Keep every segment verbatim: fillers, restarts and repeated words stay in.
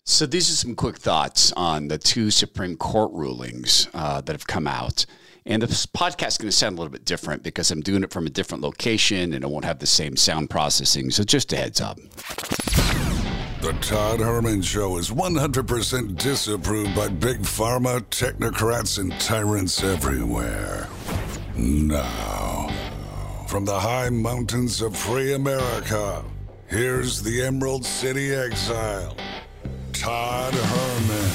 So these are some quick thoughts on the two Supreme Court rulings uh, that have come out. And this podcast is going to sound a little bit different because I'm doing it from a different location and it won't have the same sound processing. So just a heads up. The Todd Herman Show is one hundred percent disapproved by big pharma, technocrats, and tyrants everywhere. Now, from the high mountains of free America, here's the Emerald City Exile, Todd Herman.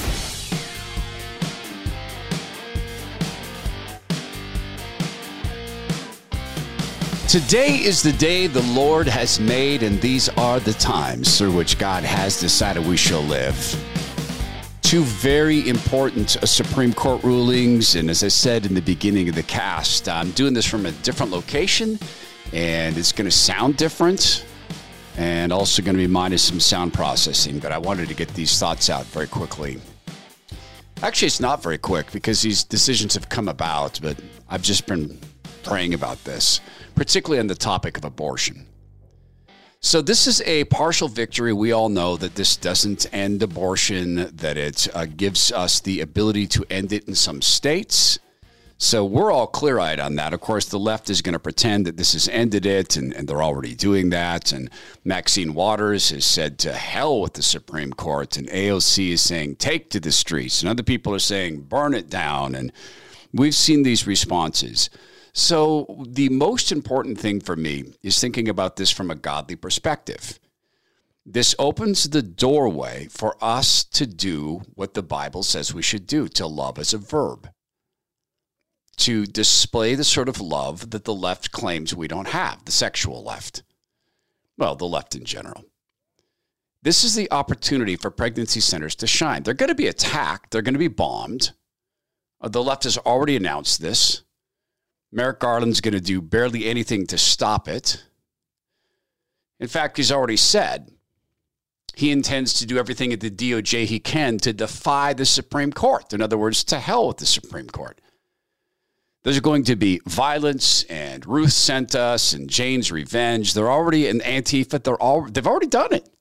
Today is the day the Lord has made, and these are the times through which God has decided we shall live. Two very important uh, Supreme Court rulings, and as I said in the beginning of the cast, I'm doing this from a different location, and it's going to sound different, and also going to be minus some sound processing, but I wanted to get these thoughts out very quickly. Actually, it's not very quick because these decisions have come about, but I've just been praying about this, particularly on the topic of abortion. So this is a partial victory. We all know that this doesn't end abortion, that it uh, gives us the ability to end it in some states. So we're all clear-eyed on that. Of course, the left is going to pretend that this has ended it, and, and they're already doing that. And Maxine Waters has said to hell with the Supreme Court, and A O C is saying take to the streets, and other people are saying burn it down. And we've seen these responses. So the most important thing for me is thinking about this from a godly perspective. This opens the doorway for us to do what the Bible says we should do, to love as a verb, to display the sort of love that the left claims we don't have, the sexual left. Well, the left in general. This is the opportunity for pregnancy centers to shine. They're going to be attacked. They're going to be bombed. The left has already announced this. Merrick Garland's going to do barely anything to stop it. In fact, he's already said he intends to do everything at the D O J he can to defy the Supreme Court. In other words, to hell with the Supreme Court. There's going to be violence, and Ruth sent us, and Jane's revenge. They're already in Antifa. They're all, they've already done it.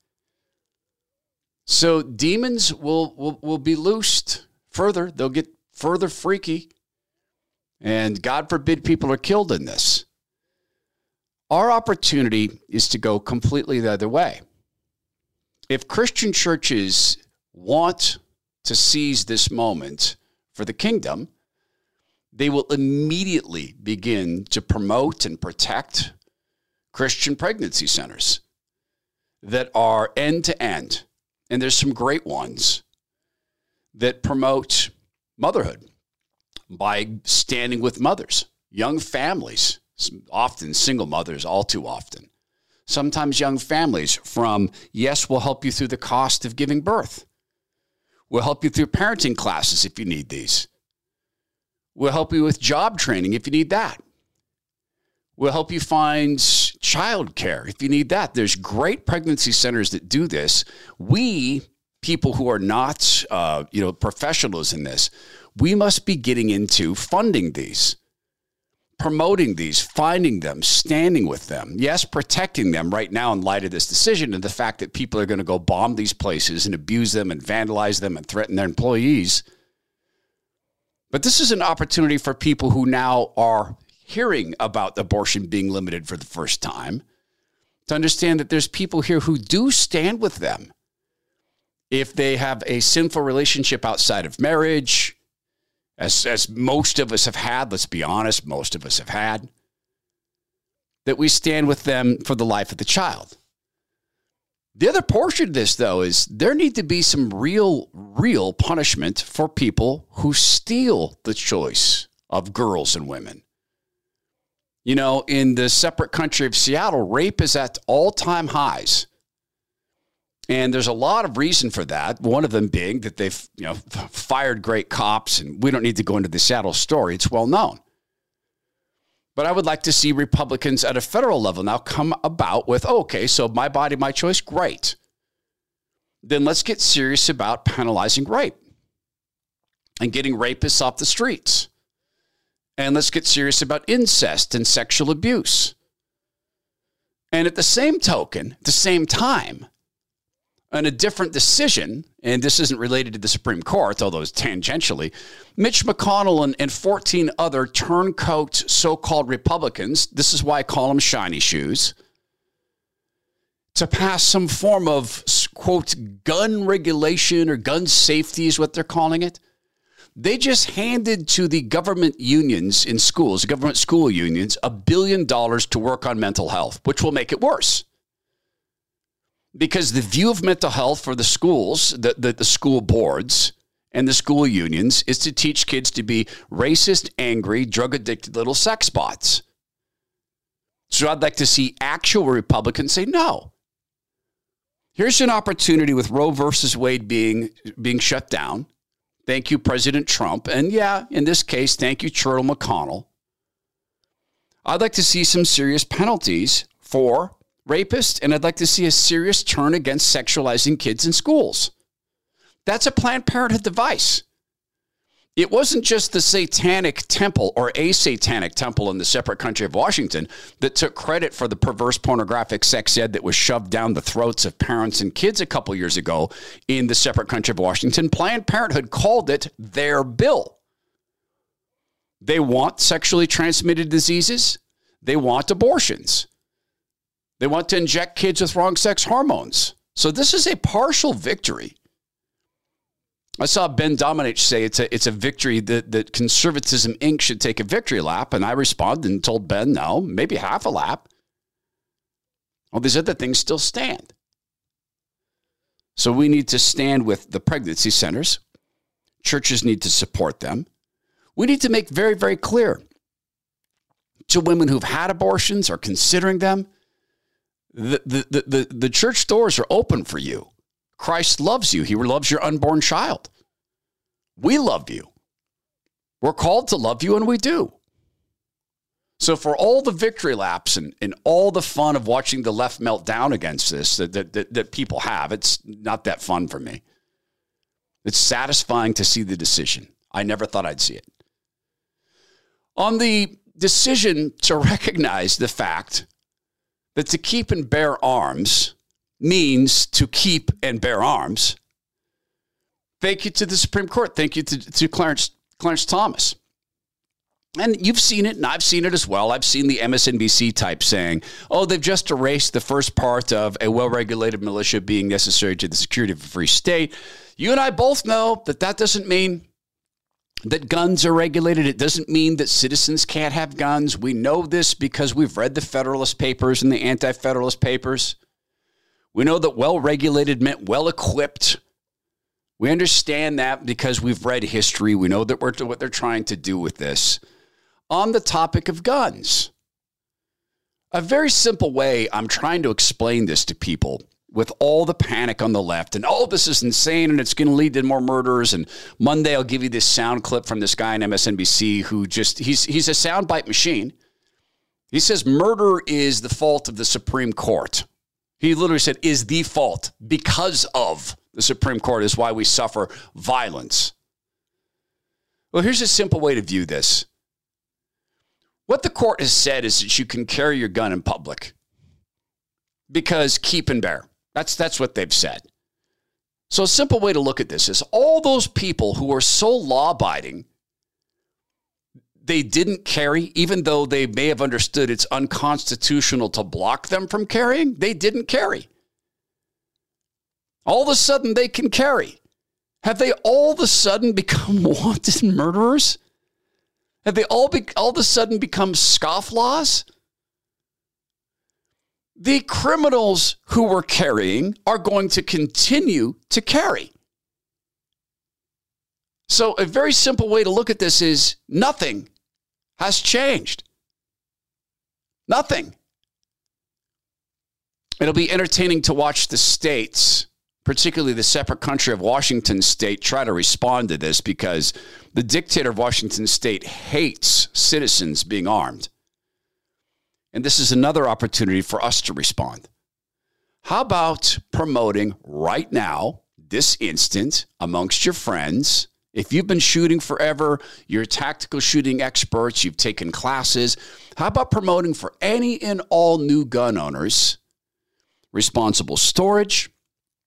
So demons will, will, will be loosed further. They'll get further freaky. And God forbid people are killed in this. Our opportunity is to go completely the other way. If Christian churches want to seize this moment for the kingdom, they will immediately begin to promote and protect Christian pregnancy centers that are end-to-end. And there's some great ones that promote motherhood by standing with mothers, young families, often single mothers, all too often. Sometimes young families from, yes, we'll help you through the cost of giving birth. We'll help you through parenting classes if you need these. We'll help you with job training if you need that. We'll help you find child care if you need that. There's great pregnancy centers that do this. We, people who are not, uh, you know, professionals in this, we must be getting into funding these, promoting these, finding them, standing with them. Yes, protecting them right now in light of this decision and the fact that people are going to go bomb these places and abuse them and vandalize them and threaten their employees. But this is an opportunity for people who now are hearing about abortion being limited for the first time to understand that there's people here who do stand with them. If they have a sinful relationship outside of marriage, as, as most of us have had, let's be honest, most of us have had, that we stand with them for the life of the child. The other portion of this, though, is there need to be some real, real punishment for people who steal the choice of girls and women. You know, in the separate country of Seattle, rape is at all-time highs. And there's a lot of reason for that. One of them being that they've, you know, fired great cops, and we don't need to go into the Seattle story. It's well known. But I would like to see Republicans at a federal level now come about with, oh, okay, so my body, my choice, great. Then let's get serious about penalizing rape and getting rapists off the streets. And let's get serious about incest and sexual abuse. And at the same token, at the same time, And a different decision, and this isn't related to the Supreme Court, although it's tangentially, Mitch McConnell and, and fourteen other turncoat so-called Republicans, this is why I call them shiny shoes, to pass some form of, quote, gun regulation or gun safety is what they're calling it. They just handed to the government unions in schools, government school unions, a billion dollars to work on mental health, which will make it worse. Because the view of mental health for the schools, the, the, the school boards and the school unions is to teach kids to be racist, angry, drug-addicted little sex bots. So I'd like to see actual Republicans say no. Here's an opportunity with Roe versus Wade being, being shut down. Thank you, President Trump. And yeah, in this case, thank you, Turtle McConnell. I'd like to see some serious penalties for rapists, and I'd like to see a serious turn against sexualizing kids in schools. That's a Planned Parenthood device. It wasn't just the satanic temple or a satanic temple in the separate country of Washington that took credit for the perverse pornographic sex ed that was shoved down the throats of parents and kids a couple years ago in the separate country of Washington. Planned Parenthood called it their bill. They want sexually transmitted diseases. They want abortions. They want to inject kids with wrong sex hormones. So this is a partial victory. I saw Ben Domenech say it's a it's a victory that, that Conservatism Incorporated should take a victory lap. And I responded and told Ben, no, maybe half a lap. All these other things still stand. So we need to stand with the pregnancy centers. Churches need to support them. We need to make very, very clear to women who've had abortions or considering them, The, the, the, the church doors are open for you. Christ loves you. He loves your unborn child. We love you. We're called to love you, and we do. So for all the victory laps and, and all the fun of watching the left melt down against this that, that, that, that people have, it's not that fun for me. It's satisfying to see the decision. I never thought I'd see it. On the decision to recognize the fact that to keep and bear arms means to keep and bear arms. Thank you to the Supreme Court. Thank you to, to Clarence, Clarence Thomas. And you've seen it, and I've seen it as well. I've seen the M S N B C type saying, oh, they've just erased the first part of a well-regulated militia being necessary to the security of a free state. You and I both know that that doesn't mean that guns are regulated. It doesn't mean that citizens can't have guns. We know this because we've read the Federalist Papers and the Anti-Federalist Papers. We know that well-regulated meant well-equipped. We understand that because we've read history. We know that we're what they're trying to do with this. On the topic of guns, a very simple way I'm trying to explain this to people with all the panic on the left and, oh, this is insane and it's going to lead to more murders. And Monday I'll give you this sound clip from this guy on M S N B C who just, he's he's a soundbite machine. He says murder is the fault of the Supreme Court. He literally said, is the fault because of the Supreme Court is why we suffer violence. Well, here's a simple way to view this. What the court has said is that you can carry your gun in public because keep and bear. That's, that's what they've said. So a simple way to look at this is all those people who are so law-abiding, they didn't carry, even though they may have understood it's unconstitutional to block them from carrying, they didn't carry. All of a sudden, they can carry. Have they all of a sudden become wanted murderers? Have they all, be, all of a sudden become scofflaws? The criminals who were carrying are going to continue to carry. So a very simple way to look at this is nothing has changed. Nothing. It'll be entertaining to watch the states, particularly the separate country of Washington state, try to respond to this because the dictator of Washington state hates citizens being armed. And this is another opportunity for us to respond. How about promoting right now, this instant, amongst your friends? If you've been shooting forever, you're tactical shooting experts, you've taken classes, how about promoting for any and all new gun owners responsible storage,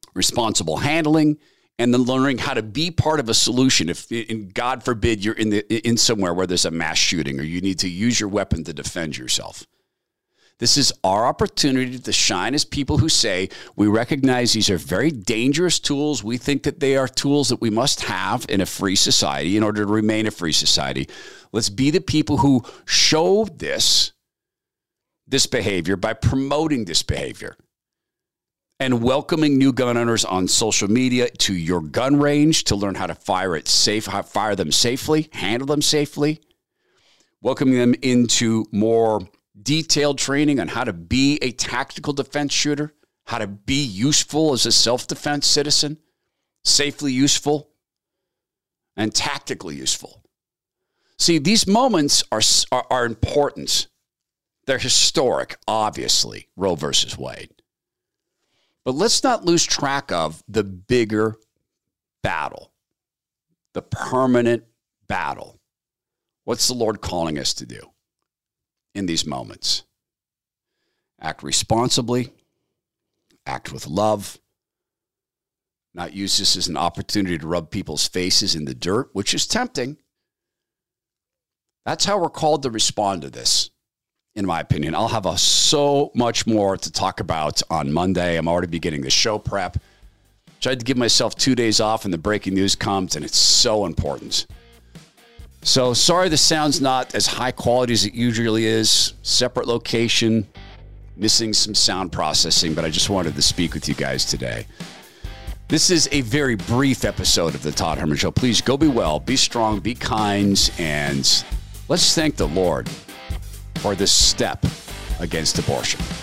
responsible handling, and then learning how to be part of a solution. If, and God forbid, you're in the in somewhere where there's a mass shooting or you need to use your weapon to defend yourself. This is our opportunity to shine as people who say, we recognize these are very dangerous tools. We think that they are tools that we must have in a free society in order to remain a free society. Let's be the people who show this, this behavior by promoting this behavior and welcoming new gun owners on social media to your gun range to learn how to fire it safe, how to fire them safely, handle them safely, welcoming them into more detailed training on how to be a tactical defense shooter, how to be useful as a self-defense citizen, safely useful, and tactically useful. See, these moments are, are, are important. They're historic, obviously, Roe versus Wade. But let's not lose track of the bigger battle, the permanent battle. What's the Lord calling us to do in these moments? Act responsibly, act with love, not use this as an opportunity to rub people's faces in the dirt, which is tempting. That's how we're called to respond to this, in my opinion. I'll have a, so much more to talk about on Monday. I'm already beginning the show prep. Tried to give myself two days off and the breaking news comes, and it's so important. So sorry the sound's not as high quality as it usually is. Separate location, missing some sound processing, but I just wanted to speak with you guys today. This is a very brief episode of the Todd Herman Show. Please go be well, be strong, be kind, and let's thank the Lord for this step against abortion.